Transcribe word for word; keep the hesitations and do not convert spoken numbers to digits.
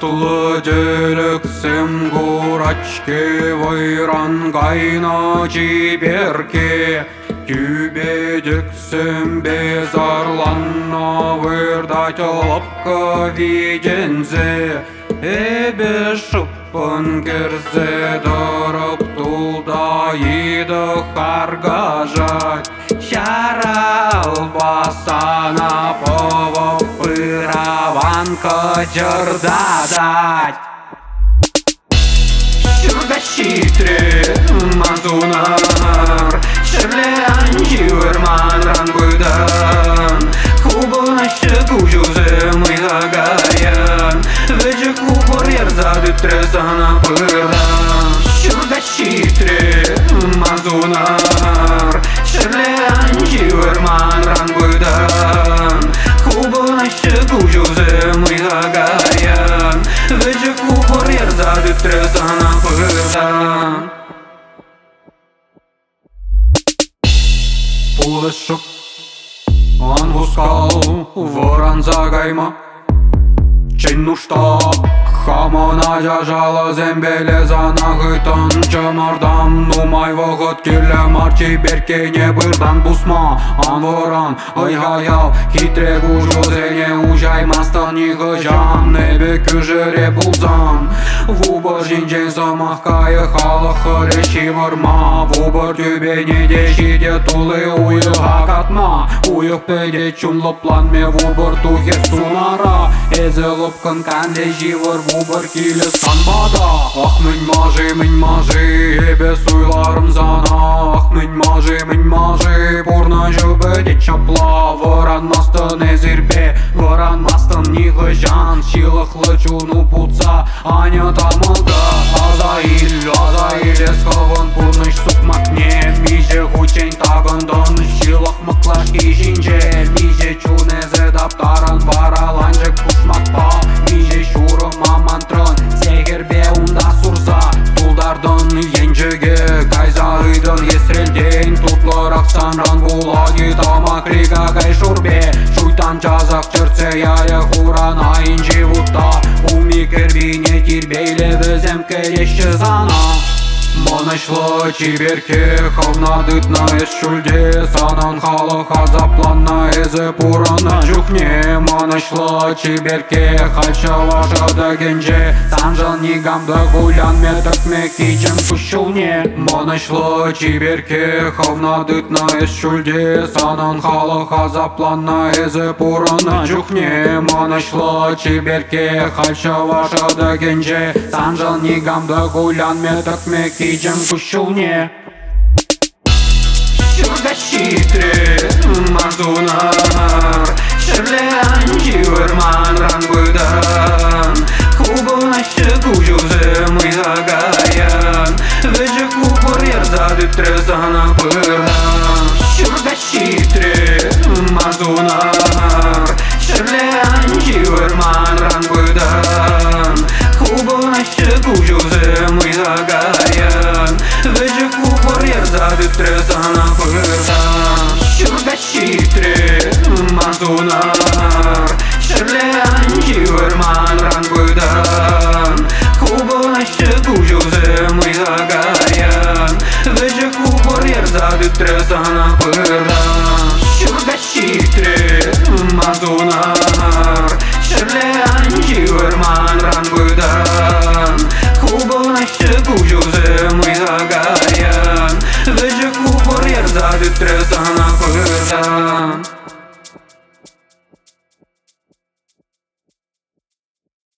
Tatlı deliksim guraçki vayran kaynaci berki Tübediksim bezarlanna vırdat lopka vidенze Ebe şıppın kerze darıp tulda yidı hargajat Şara albasana pova pıravanka cırdadать Şurada şitre manzunar Şırleyen jivırman rangıdan Хубана щеку жузем и гагаyan Вече купор ерзады тресана пырдан Şurada şitre manzunar Şırleyen jivırman rangıdan Хубана щеку жузем и гагаyan Вече купор ерзады тресана пырдан Пулышып Он ускал ворон за гайма Ченну штаб Хамона жажала зембеле за нагытан Чамардам нумай вағыт келі марчи беркене бырдан бусма Ан ворон айғаял хитре гужузене ужаймастан иғы жан Небе күжіре бұлзан Вубыр жинжен замаққайы халық реши варма Вубыр түбене де шиде тулы уйыға катма Уйық педе чунлыпланме вубыр тухе сумара Эзі лыпкын кәнде живыр Вубыр келі санбада Ах мін мажи, мін мажи Ебе суйларым зана Ах мін мажи, мін мажи Порна жөбі де чапла Варанмастын эзірбе Варанмастын ниғы жан Шилықлы чуну путса Аня тамылда Азаил, азаил Эсхавын пурныш сукмакне Миже хучень тагындын Шилық мықлаш кишинже Миже чун эзе даптаран Бараланжык пушмакпа Миже шуры мамантрын Сегербе унда сурса Тулдардын енжіге Кайзаыдын есрелден Тутлырақ санран булаги Тамак рига кай шурбе Шуйтан жазақ чырце яя хуран айын живутта Уми кербине тирбейле візем кереші зана Манышлы чиберке хавнадытна эс шүлде Санан халық азапланна эзі пурана жүхне Манышлы чиберке хальша вашада генже Санжан нигамда гулян метакме кичем күшілне Манышлы чиберке хавнадытна эс шүлде Санан халық азапланна эзі пурана жүхне Манышлы чиберке хальша вашада генже Санжан нигамда гулян метакме Кичем кушылне Şurada şitre manzunar Şırleyen jivırman rangıdan Хубана щеку жузем и гагаyan Вече купор ерзады тресана пырдан Şurada şitre manzunar Şırleyen jivırman rangıdan Хубана щеку жузем и гагаyan Вече купор ерзады тресана пырдан Şurada şitre manzunar Şırleyen jivırman rangıdan Хубана щеку жузем и гагаyan Вече купор ерзады тресана пырдан Şurada şitre manzunar Şırleyen jivırman rangıdan Хубана щеку жузем и гагаyan Вече купор ерзады тресана